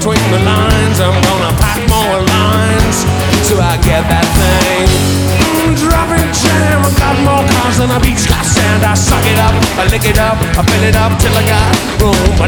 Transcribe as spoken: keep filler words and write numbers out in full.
between the lines. I'm gonna pack more lines till I get that thing. Mm, Driving jam, I got more cars than a beach got sand. I suck it up, I lick it up, I fill it up till I got room.